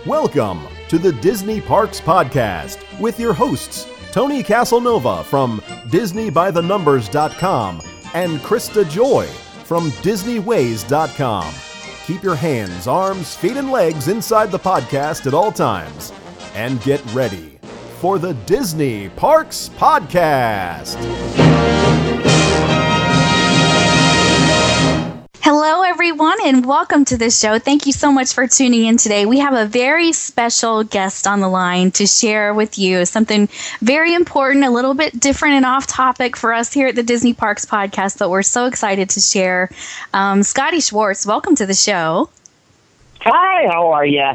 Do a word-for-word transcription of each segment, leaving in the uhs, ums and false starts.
Welcome to the Disney Parks Podcast with your hosts, Tony Casanova from Disney By The Numbers dot com and Krista Joy from Disney Ways dot com. Keep your hands, arms, feet, and legs inside the podcast at all times. And get ready for the Disney Parks Podcast. Hello, everyone, and welcome to the show. Thank you so much for tuning in today. We have a very special guest on the line to share with you something very important, a little bit different and off topic for us here at the Disney Parks Podcast, but we're so excited to share. Um, Scotty Schwartz, welcome to the show. Hi, how are you?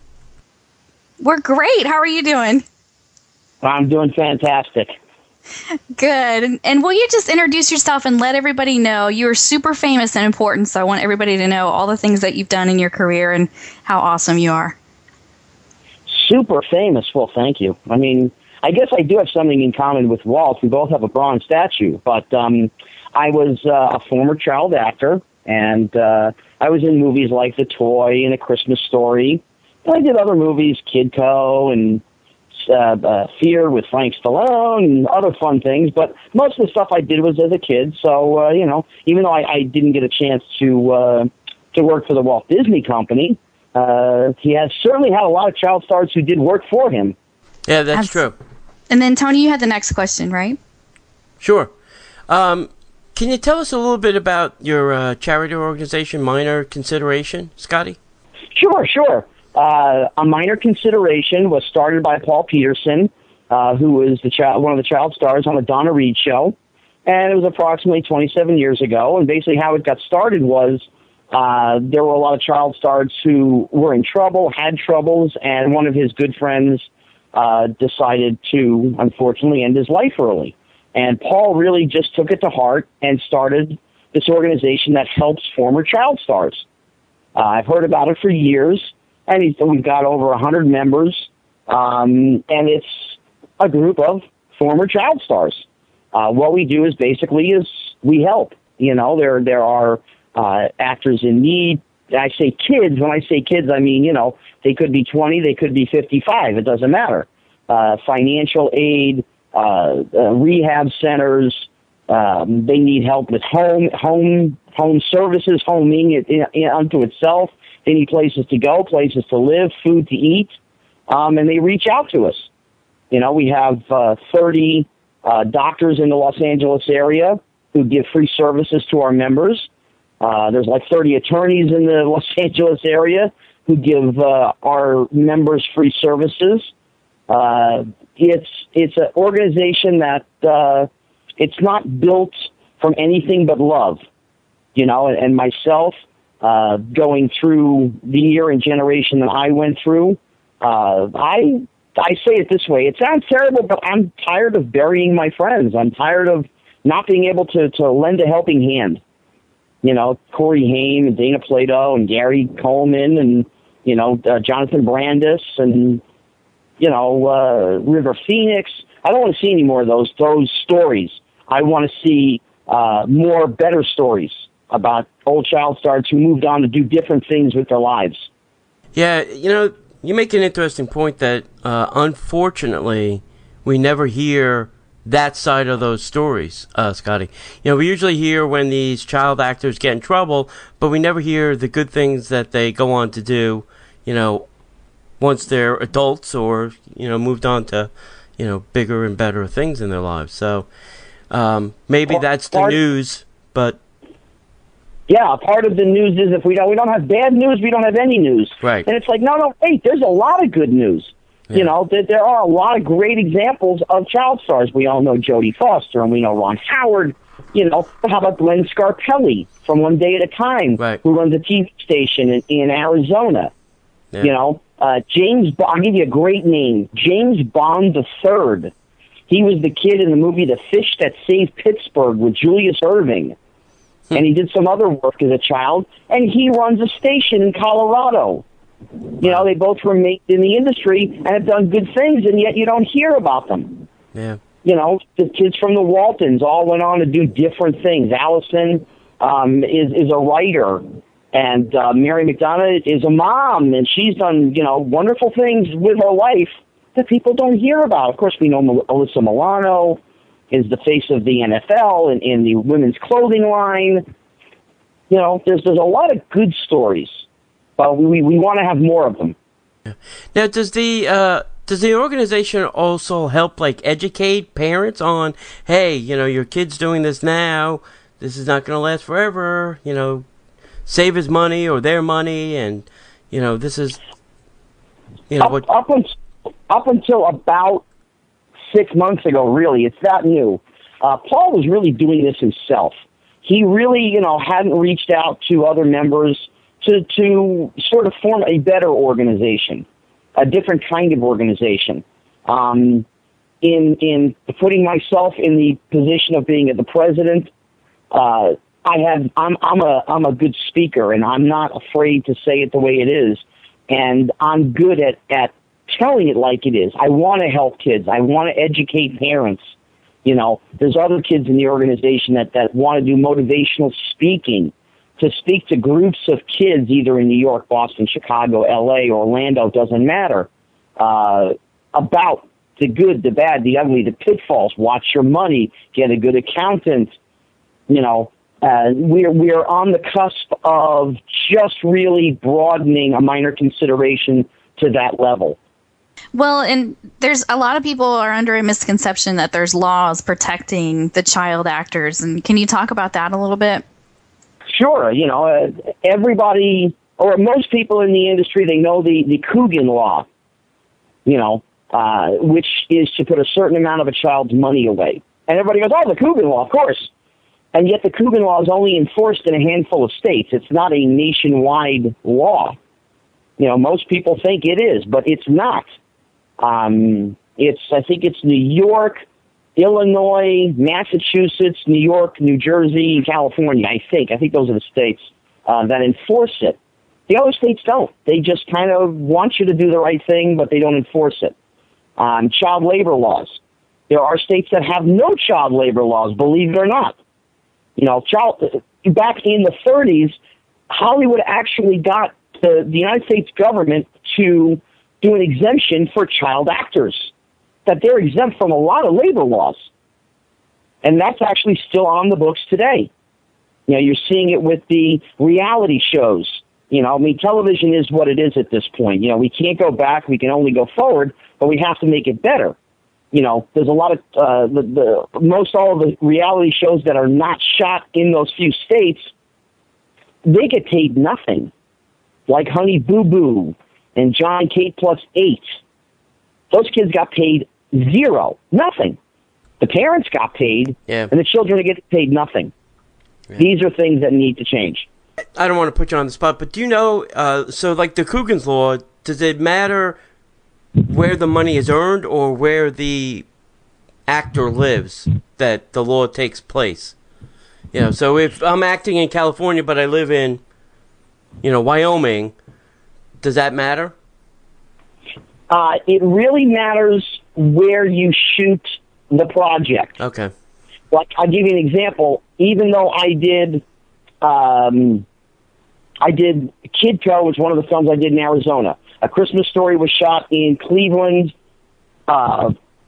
We're great. How are you doing? I'm doing fantastic. Good. And, and will you just introduce yourself and let everybody know you're super famous and important, so I want everybody to know all the things that you've done in your career and how awesome you are. Super famous? Well, thank you. I mean, I guess I do have something in common with Walt. We both have a bronze statue, but um, I was uh, a former child actor, and uh, I was in movies like The Toy and A Christmas Story. And I did other movies, Kidco and Uh, uh, Fear with Frank Stallone and other fun things, but most of the stuff I did was as a kid. So uh, you know, even though I, I didn't get a chance to uh, to work for the Walt Disney Company, uh, he has certainly had a lot of child stars who did work for him. Yeah, that's Abs- true. And then Tony, you had the next question, right? Sure. Um, can you tell us a little bit about your uh, charity organization, Minor Consideration, Scotty? Sure, sure. Uh, a Minor Consideration was started by Paul Peterson, uh, who was the child, one of the child stars on the Donna Reed show, and it was approximately twenty-seven years ago. And basically, how it got started was uh, there were a lot of child stars who were in trouble, had troubles, and one of his good friends uh, decided to, unfortunately, end his life early. And Paul really just took it to heart and started this organization that helps former child stars. Uh, I've heard about it for years. And he's, we've got over one hundred members, um, and it's a group of former child stars. Uh, what we do is basically is we help. You know, there there are uh, actors in need. I say kids. When I say kids, I mean, you know, they could be twenty, they could be fifty-five. It doesn't matter. Uh, financial aid, uh, uh, rehab centers. Um, they need help with home home home services, homing it in, in, unto itself. They need places to go, places to live, food to eat, um, and they reach out to us. You know, we have uh, thirty uh, doctors in the Los Angeles area who give free services to our members. Uh, there's like thirty attorneys in the Los Angeles area who give uh, our members free services. Uh, it's it's an organization that uh, it's not built from anything but love. You know, and, and myself. Uh, going through the year and generation that I went through, uh, I I say it this way. It sounds terrible, but I'm tired of burying my friends. I'm tired of not being able to, to lend a helping hand. You know, Corey Haim and Dana Plato and Gary Coleman and, you know, uh, Jonathan Brandis and, you know, uh, River Phoenix. I don't want to see any more of those, those stories. I want to see uh, more better stories about old child stars who moved on to do different things with their lives. Yeah, you know, you make an interesting point that, uh, unfortunately, we never hear that side of those stories, uh, Scotty. You know, we usually hear when these child actors get in trouble, but we never hear the good things that they go on to do, you know, once they're adults or, you know, moved on to, you know, bigger and better things in their lives. So, um, maybe that's the news, but... Yeah, part of the news is if we don't we don't have bad news, we don't have any news. Right. And it's like, no, no, wait, there's a lot of good news. Yeah. You know, there, there are a lot of great examples of child stars. We all know Jodie Foster, and we know Ron Howard. You know, how about Glenn Scarpelli from One Day at a Time, right, who runs a T V station in, in Arizona? Yeah. You know, uh, James, I'll give you a great name, James Bond the Third. He was the kid in the movie The Fish That Saved Pittsburgh with Julius Erving. And he did some other work as a child, and he runs a station in Colorado. You know, they both were made in the industry and have done good things, and yet you don't hear about them. Yeah. You know, the kids from the Waltons all went on to do different things. Allison um, is is a writer. And uh, Mary McDonough is a mom, and she's done, you know, wonderful things with her life that people don't hear about. Of course, we know Mel- Alyssa Milano is the face of the N F L and in the women's clothing line. You know, there's there's a lot of good stories, but we we want to have more of them. Now, does the uh, does the organization also help, like, educate parents on, hey, you know, your kid's doing this now, this is not going to last forever, you know, save his money or their money, and, you know, this is, you know, up, what... Up, until, up until about six months ago, really, it's that new. Uh, Paul was really doing this himself. He really, you know, hadn't reached out to other members to to sort of form a better organization, a different kind of organization. Um, in in putting myself in the position of being the president, uh, I have I'm I'm a I'm a good speaker, and I'm not afraid to say it the way it is, and I'm good at at telling it like it is. I want to help kids. I want to educate parents. You know, there's other kids in the organization that, that want to do motivational speaking, to speak to groups of kids, either in New York, Boston, Chicago, L A, Orlando, doesn't matter, uh, about the good, the bad, the ugly, the pitfalls. Watch your money, get a good accountant. You know, uh, we're, we're on the cusp of just really broadening a minor consideration to that level. Well, and there's a lot of people are under a misconception that there's laws protecting the child actors. And can you talk about that a little bit? Sure. You know, uh, everybody, or most people in the industry, they know the, the Coogan law, you know, uh, which is to put a certain amount of a child's money away. And everybody goes, oh, the Coogan law, of course. And yet the Coogan law is only enforced in a handful of states. It's not a nationwide law. You know, most people think it is, but it's not. Um, it's, I think it's New York, Illinois, Massachusetts, New York, New Jersey, and California, I think. I think those are the states uh, that enforce it. The other states don't. They just kind of want you to do the right thing, but they don't enforce it. Um, child labor laws. There are states that have no child labor laws, believe it or not. You know, child, back in the thirties, Hollywood actually got the, the United States government to do an exemption for child actors, that they're exempt from a lot of labor laws. And that's actually still on the books today. You know, you're seeing it with the reality shows. You know, I mean, television is what it is at this point. You know, we can't go back, we can only go forward, but we have to make it better. You know, there's a lot of, uh, the, the most all of the reality shows that are not shot in those few states, they get paid nothing. Like Honey Boo Boo and John Kate Plus Eight. Those kids got paid zero, nothing. The parents got paid, yeah. and the children get paid nothing. Yeah. These are things that need to change. I don't want to put you on the spot, but do you know, uh, so like the Coogan's law, does it matter where the money is earned or where the actor lives that the law takes place? You know, so if I'm acting in California but I live in, you know, Wyoming, does that matter? Uh, it really matters where you shoot the project. Okay. Like, I'll give you an example. Even though I did, um, I did Kid Co., which was one of the films I did in Arizona. A Christmas Story was shot in Cleveland, uh,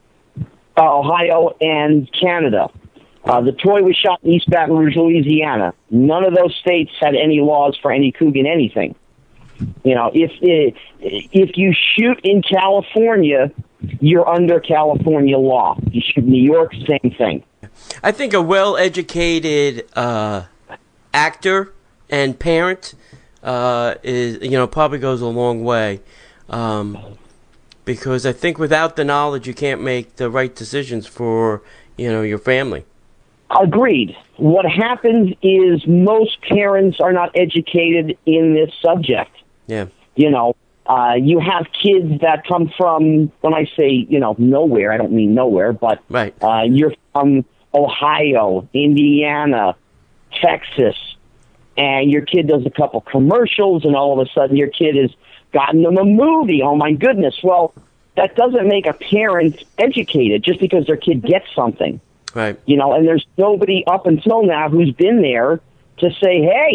Ohio, and Canada. Uh, the Toy was shot in East Baton Rouge, Louisiana. None of those states had any laws for any Coogan anything. You know, if if you shoot in California, you're under California law. You shoot in New York, same thing. I think a well-educated uh, actor and parent uh, is, you know, probably goes a long way. Um, because I think without the knowledge, you can't make the right decisions for, you know, your family. Agreed. What happens is most parents are not educated in this subject. Yeah. You know, uh, you have kids that come from, when I say, you know, nowhere, I don't mean nowhere, but right. uh, you're from Ohio, Indiana, Texas, and your kid does a couple commercials, and all of a sudden your kid has gotten them a movie. Oh, my goodness. Well, that doesn't make a parent educated just because their kid gets something. Right. You know, and there's nobody up until now who's been there to say, hey,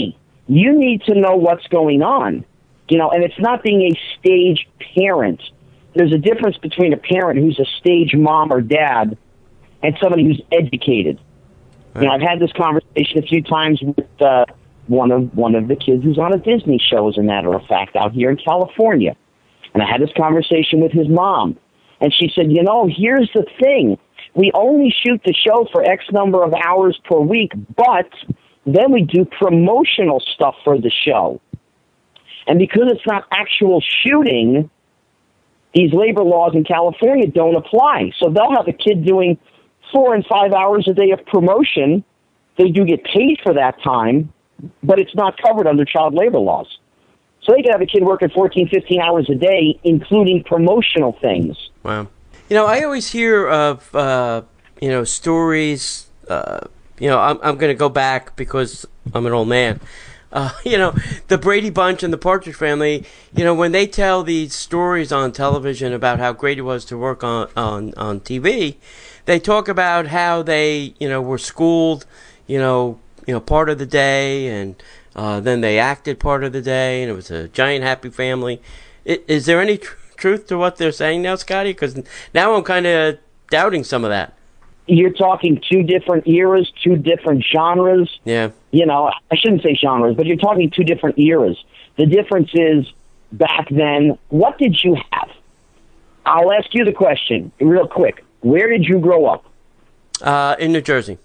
you need to know what's going on. You know, and it's not being a stage parent. There's a difference between a parent who's a stage mom or dad and somebody who's educated. Right. You know, I've had this conversation a few times with uh, one of one of the kids who's on a Disney show, as a matter of fact, out here in California. And I had this conversation with his mom. And she said, you know, here's the thing. We only shoot the show for X number of hours per week, but then we do promotional stuff for the show. And because it's not actual shooting, these labor laws in California don't apply. So they'll have a kid doing four and five hours a day of promotion. They do get paid for that time, but it's not covered under child labor laws. So they could have a kid working fourteen, fifteen hours a day, including promotional things. Wow. You know, I always hear of, uh, you know, stories, uh, you know, I'm, I'm going to go back because I'm an old man. Uh, you know, the Brady Bunch and the Partridge Family, you know, when they tell these stories on television about how great it was to work on, on, on T V, they talk about how they, you know, were schooled, you know, you know, part of the day, and uh, then they acted part of the day, and it was a giant happy family. Is, is there any tr- truth to what they're saying now, Scotty? Because now I'm kind of doubting some of that. You're talking two different eras, two different genres. Yeah. You know, I shouldn't say genres, but you're talking two different eras. The difference is, back then, what did you have? I'll ask you the question real quick. Where did you grow up? Uh, in New Jersey.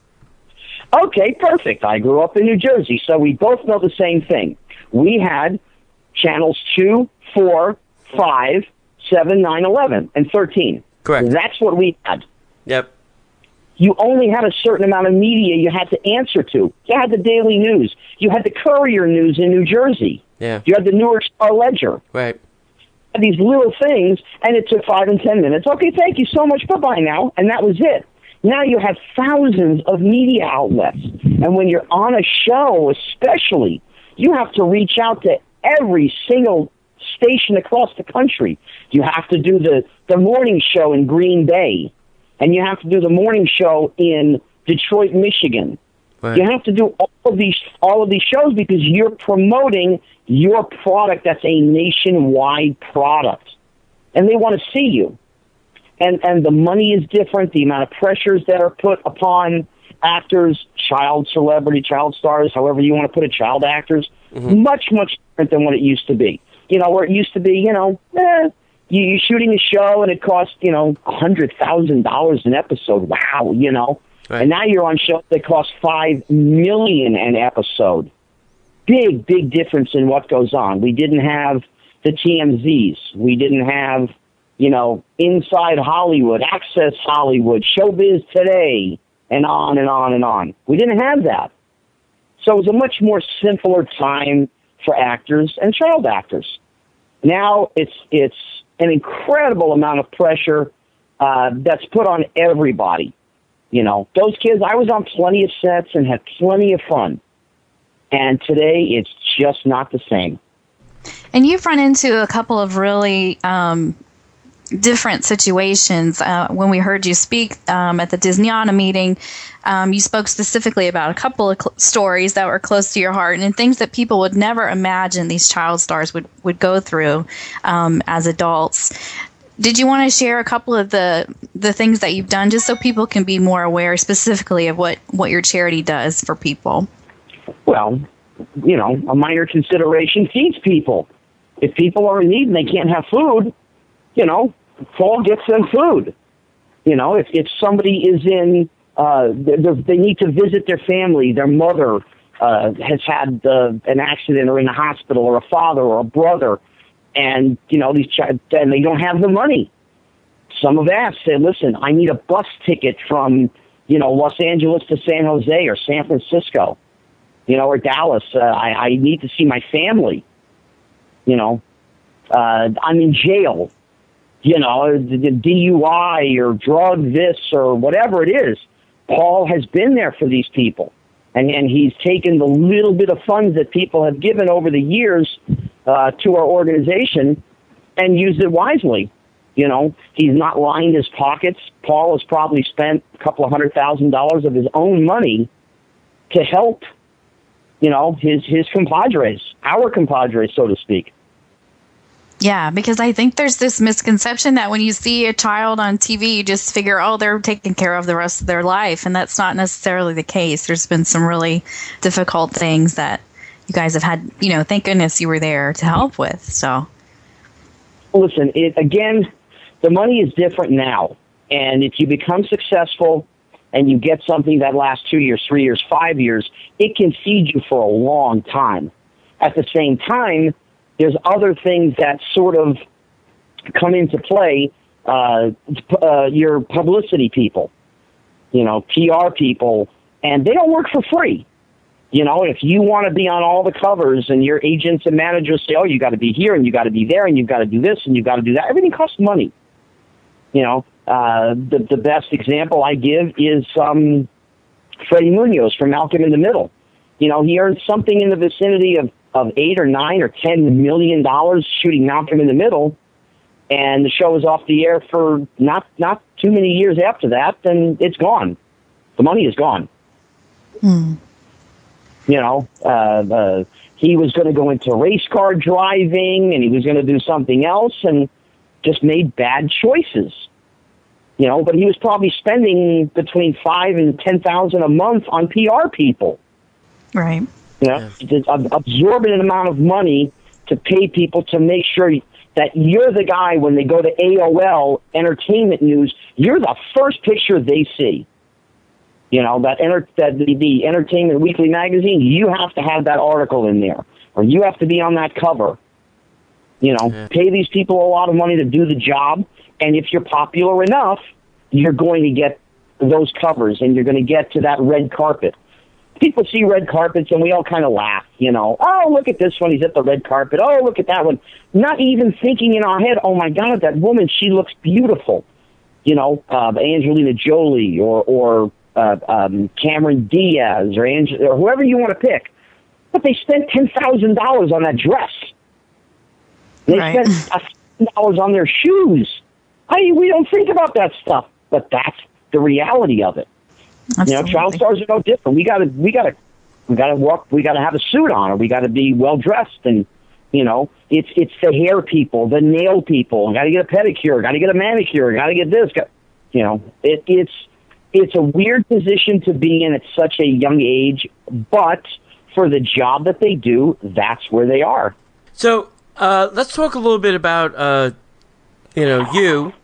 Okay, perfect. I grew up in New Jersey, so we both know the same thing. We had channels two, four, five, seven, nine, eleven, and thirteen. Correct. That's what we had. Yep. You only had a certain amount of media you had to answer to. You had the Daily News. You had the Courier News in New Jersey. Yeah. You had the Newark Star-Ledger. Right. These little things, and it took five and ten minutes. Okay, thank you so much. Bye-bye now. And that was it. Now you have thousands of media outlets. And when you're on a show, especially, you have to reach out to every single station across the country. You have to do the, the morning show in Green Bay. And you have to do the morning show in Detroit, Michigan. Right. You have to do all of these all of these shows because you're promoting your product that's a nationwide product. And they want to see you. And and the money is different, the amount of pressures that are put upon actors, child celebrity, child stars, however you want to put it, child actors, mm-hmm. much, much different than what it used to be. You know, where it used to be, you know, eh, you're shooting a show and it costs, you know, one hundred thousand dollars an episode. Wow, you know. Right. And now you're on shows that cost five million dollars an episode. Big, big difference in what goes on. We didn't have the T M Zs. We didn't have, you know, Inside Hollywood, Access Hollywood, Showbiz Today, and on and on and on. We didn't have that. So it was a much more simpler time for actors and child actors. Now it's it's an incredible amount of pressure uh, that's put on everybody. You know, those kids, I was on plenty of sets and had plenty of fun. And today it's just not the same. And you've run into a couple of really um, different situations. Uh, when we heard you speak um, at the Disneyana meeting, um, you spoke specifically about a couple of cl- stories that were close to your heart and things that people would never imagine these child stars would, would go through um, as adults. Did you want to share a couple of the the things that you've done just so people can be more aware specifically of what, what your charity does for people? Well, you know, a minor consideration feeds people. If people are in need and they can't have food, you know, Paul gets them food. You know, if, if somebody is in, uh, they need to visit their family, their mother uh, has had uh, an accident or in a hospital, or a father or a brother, and, you know, these ch- and they don't have the money. Some have asked, say, listen, I need a bus ticket from, you know, Los Angeles to San Jose or San Francisco, you know, or Dallas. Uh, I, I need to see my family. You know, uh, I'm in jail, you know, D U I or drug this or whatever it is. Paul has been there for these people. And, and he's taken the little bit of funds that people have given over the years uh, to our organization and used it wisely. You know, he's not lined his pockets. Paul has probably spent a couple of hundred thousand dollars of his own money to help you know, his, his compadres, our compadres, so to speak. Yeah, because I think there's this misconception that when you see a child on T V, you just figure, oh, they're taken care of the rest of their life. And that's not necessarily the case. There's been some really difficult things that you guys have had, you know, thank goodness you were there to help with. So, listen, it, again, the money is different now. And if you become successful and you get something that lasts two years, three years, five years, it can feed you for a long time. At the same time, there's other things that sort of come into play. Uh, uh, your publicity people, you know, P R people, and they don't work for free. You know, if you want to be on all the covers and your agents and managers say, oh, you got to be here and you got to be there and you've got to do this and you've got to do that, everything costs money. You know, uh, the, the best example I give is um, Freddie Munoz from Malcolm in the Middle. You know, he earned something in the vicinity of of eight or nine or ten million dollars shooting Malcolm in the Middle, and the show was off the air for not not too many years after that, then it's gone. The money is gone. Hmm. You know, uh, uh, he was going to go into race car driving, and he was going to do something else, and just made bad choices. You know, but he was probably spending between five and ten thousand a month on P R people. Right. You know, yeah. An absorbent amount of money to pay people to make sure that you're the guy when they go to A O L Entertainment News, you're the first picture they see. You know, that, enter, that the, the Entertainment Weekly magazine, you have to have that article in there, or you have to be on that cover. You know, yeah. Pay these people a lot of money to do the job, and if you're popular enough, you're going to get those covers, and you're going to get to that red carpet. People see red carpets, and we all kind of laugh, you know. Oh, look at this one. He's at the red carpet. Oh, look at that one. Not even thinking in our head, oh, my God, that woman, she looks beautiful. You know, uh, Angelina Jolie or or uh, um, Cameron Diaz or, Ange- or whoever you want to pick. But they spent ten thousand dollars on that dress. They right. spent one thousand dollars on their shoes. I mean, we don't think about that stuff, but that's the reality of it. Absolutely. You know, child stars are no different. We gotta, we gotta, we gotta walk. We gotta have a suit on, or we gotta be well dressed. And you know, it's it's the hair people, the nail people. Got to get a pedicure. Got to get a manicure. Got to get this. Got, you know, it, it's it's a weird position to be in at such a young age. But for the job that they do, that's where they are. So uh, let's talk a little bit about uh, you know you.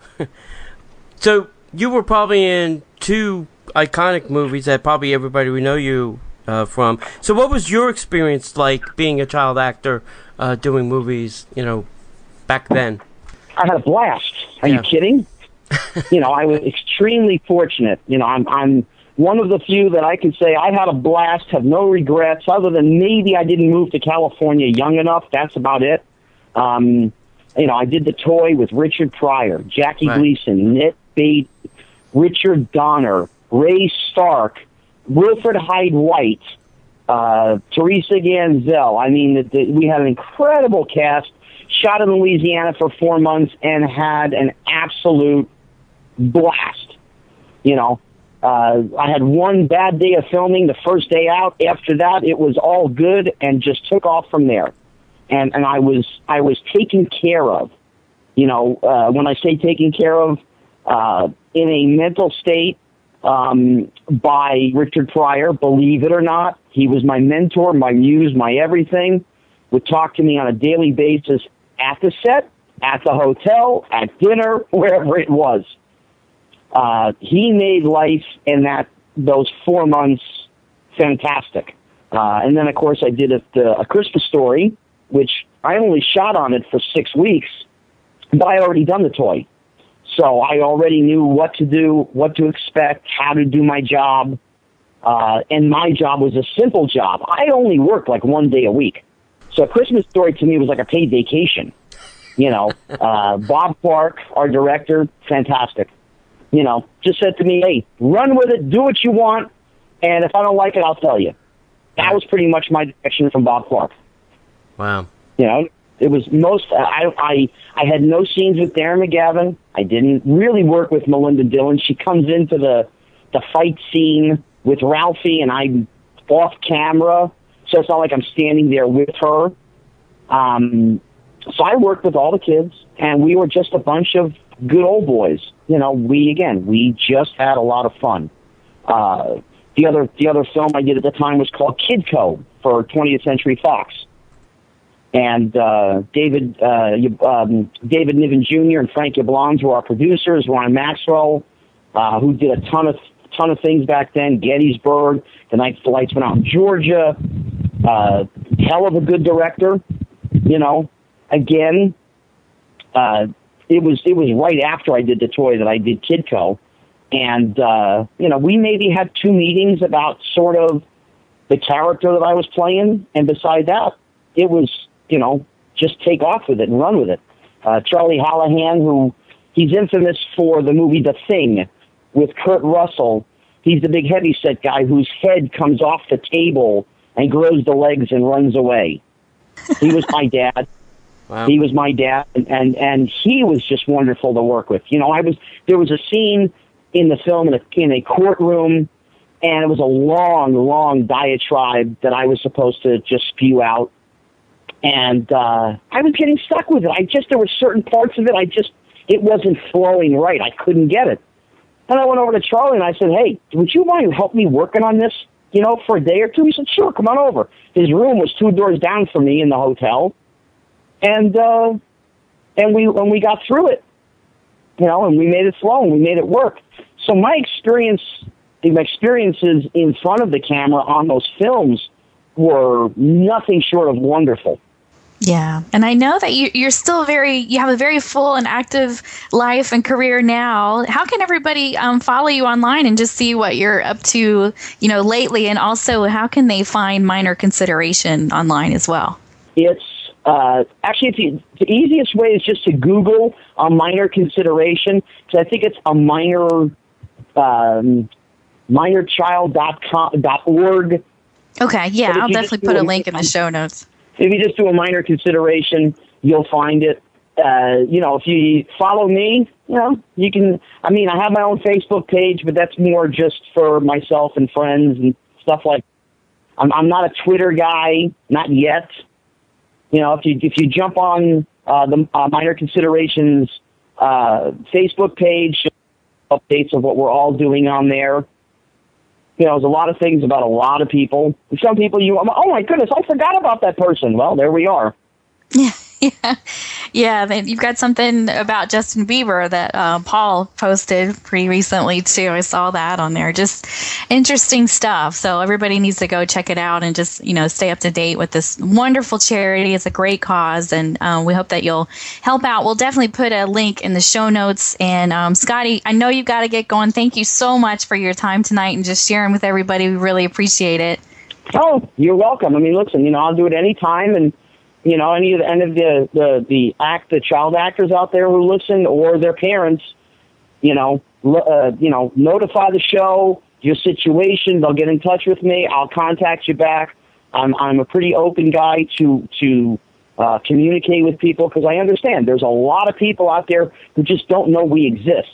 So you were probably in two iconic movies that probably everybody would know you uh, from. So what was your experience like being a child actor uh, doing movies, you know, back then? I had a blast. Are yeah. you kidding? You know, I was extremely fortunate. You know, I'm I'm one of the few that I can say I had a blast, have no regrets, other than maybe I didn't move to California young enough. That's about it. Um, you know, I did The Toy with Richard Pryor, Jackie right. Gleason, Nit Bate, Richard Donner, Ray Stark, Wilfred Hyde White, uh, Teresa Ganzel. I mean, the, the, we had an incredible cast, shot in Louisiana for four months, and had an absolute blast. You know, uh, I had one bad day of filming the first day out. After that, it was all good and just took off from there. And and I was I was taken care of. You know, uh, when I say taken care of, uh, in a mental state, um, by Richard Pryor, believe it or not. He was my mentor, my muse, my everything. Would talk to me on a daily basis at the set, at the hotel, at dinner, wherever it was. Uh, he made life in that those four months fantastic. Uh, and then, of course, I did a, a Christmas Story, which I only shot on it for six weeks, but I already done The Toy. So I already knew what to do, what to expect, how to do my job. Uh, and my job was a simple job. I only worked like one day a week. So A Christmas Story to me was like a paid vacation. You know, uh, Bob Clark, our director, fantastic. You know, just said to me, hey, run with it, do what you want, and if I don't like it, I'll tell you. That was pretty much my direction from Bob Clark. Wow. You know, it was most, I, I, I had no scenes with Darren McGavin. I didn't really work with Melinda Dillon. She comes into the, the fight scene with Ralphie, and I'm off camera. so it's not like I'm standing there with her. Um, so I worked with all the kids, and we were just a bunch of good old boys. You know, we, again, we just had a lot of fun. Uh, the other the other film I did at the time was called Kidco for twentieth Century Fox. And uh, David uh, um, David Niven Junior and Frank Yablans were our producers. Ron Maxwell, uh, who did a ton of ton of things back then. Gettysburg, The Night the Lights Went Out in Georgia. Uh, hell of a good director. You know, again, uh, it was it was right after I did the toy that I did Kidco, and uh, you know, we maybe had two meetings about sort of the character that I was playing, and beside that, it was, you know, just take off with it and run with it. Uh, Charlie Hallahan, who he's infamous for the movie The Thing with Kurt Russell. He's the big heavyset guy whose head comes off the table and grows the legs and runs away. He was my dad. Wow. He was my dad, and, and and he was just wonderful to work with. You know, I was there was a scene in the film in a, in a courtroom, and it was a long, long diatribe that I was supposed to just spew out. And uh, I was getting stuck with it. I just, there were certain parts of it, I just, it wasn't flowing right. I couldn't get it. And I went over to Charlie and I said, hey, would you mind to help me working on this, you know, for a day or two? He said, sure, come on over. His room was two doors down from me in the hotel. And, uh, and we, when we got through it, you know, and we made it flow and we made it work. So my experience, my experiences in front of the camera on those films were nothing short of wonderful. Yeah. And I know that you, you're still very, you have a very full and active life and career now. How can everybody um, follow you online and just see what you're up to, you know, lately? And also, how can they find Minor Consideration online as well? It's uh, actually, it's the, the easiest way is just to Google a Minor Consideration, because I think it's a minor, um, minor child dot org. Okay. Yeah. I'll definitely put a link in the show notes. If you just do a Minor Consideration, you'll find it. Uh, you know, if you follow me, you know, you can, I mean, I have my own Facebook page, but that's more just for myself and friends and stuff like that. I'm, I'm not a Twitter guy, not yet. You know, if you, if you jump on uh, the uh, Minor Considerations uh, Facebook page, updates of what we're all doing on there. You know, there's a lot of things about a lot of people. Some people, you, oh my goodness, I forgot about that person. Well, there we are. Yeah, yeah, yeah. Then you've got something about Justin Bieber that uh, Paul posted pretty recently too. I saw that on there. Just interesting stuff. So everybody needs to go check it out and just, you know, stay up to date with this wonderful charity. It's a great cause, and um, we hope that you'll help out. We'll definitely put a link in the show notes. And um, Scotty, I know you've got to get going. Thank you so much for your time tonight and just sharing with everybody. We really appreciate it. Oh, you're welcome. I mean, listen, you know, I'll do it anytime, and you know, any of the, any of the, the, the act, the child actors out there who listen, or their parents, you know, uh, you know, notify the show, your situation. They'll get in touch with me. I'll contact you back. I'm, I'm a pretty open guy to, to, uh, communicate with people, because I understand there's a lot of people out there who just don't know we exist.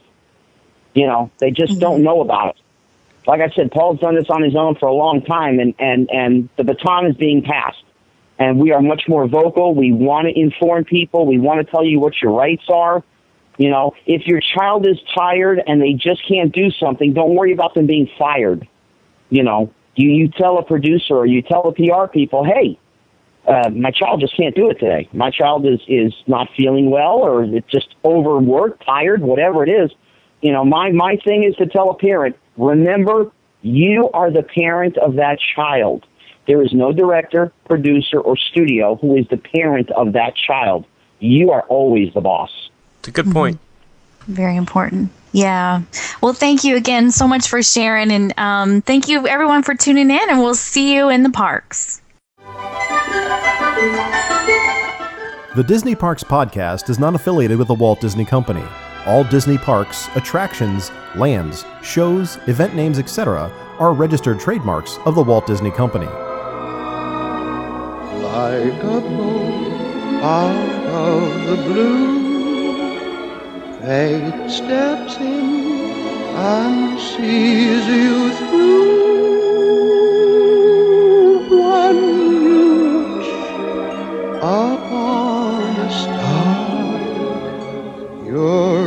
You know, they just mm-hmm. don't know about it. Like I said, Paul's done this on his own for a long time, and, and, and the baton is being passed. And we are much more vocal. We want to inform people. We want to tell you what your rights are. You know, if your child is tired and they just can't do something, don't worry about them being fired. You know, you, you tell a producer or you tell the P R people, hey, uh, my child just can't do it today. My child is, is not feeling well, or it's just overworked, tired, whatever it is. You know, my, my thing is to tell a parent, remember, you are the parent of that child. There is no director, producer, or studio who is the parent of that child. You are always the boss. It's a good point. Mm-hmm. Very important. Yeah. Well, thank you again so much for sharing. And um, thank you, everyone, for tuning in. And we'll see you in the parks. The Disney Parks Podcast is not affiliated with the Walt Disney Company. All Disney parks, attractions, lands, shows, event names, et cetera are registered trademarks of the Walt Disney Company. Like a bolt out of the blue, fate steps in and sees you through. One You're